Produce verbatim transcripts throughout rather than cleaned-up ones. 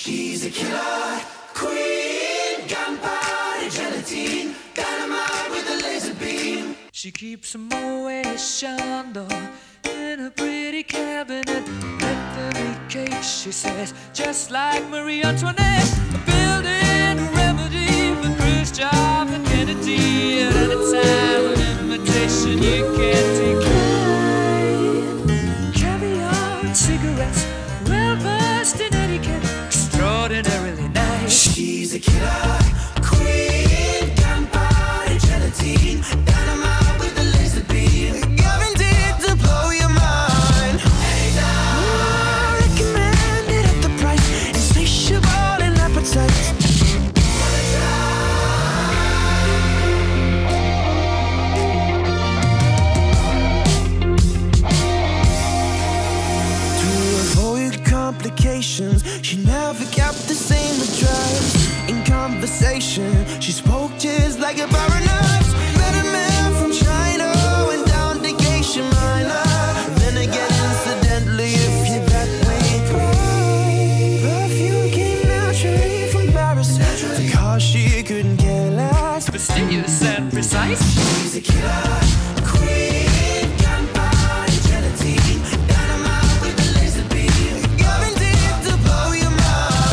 She's a killer queen, gunpowder gelatine, dynamite with a laser beam. She keeps a Moet Chandon in a pretty cabinet. Anthony cake, she says, just like Marie Antoinette. A building remedy for Khrushchev and Kennedy. At any time, an invitation you can't decline. Caviar and cigarettes, well versed in etiquette, extraordinarily nice. She's a killer queen, gunpowder gelatine, dynamite with a laser beam, guaranteed to blow your mind. Anytime. Recommended at the price, insatiable in appetite. To avoid complications, she never kept the same address. In conversation, she spoke just like a baroness. Met a man from China, went down to Geisha Minor. Then again, incidentally, if you're that way inclined, perfume came naturally from Paris, because she couldn't care less. Fastidious and precise. She's a killer queen, gunpowder gelatine, dynamite with a laser beam, guaranteed to blow your mind.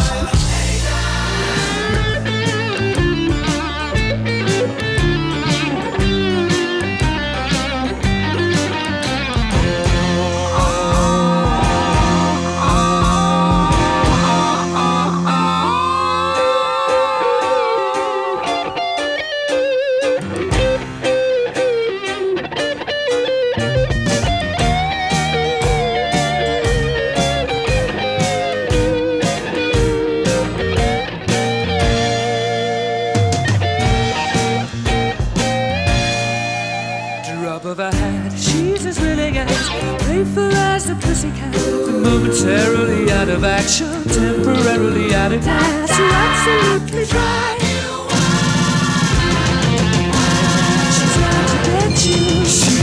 Drop of a hat, she's as willing as playful as a pussycat. Momentarily out of action, temporarily out of gas. You're absolutely dry. She's out to get you.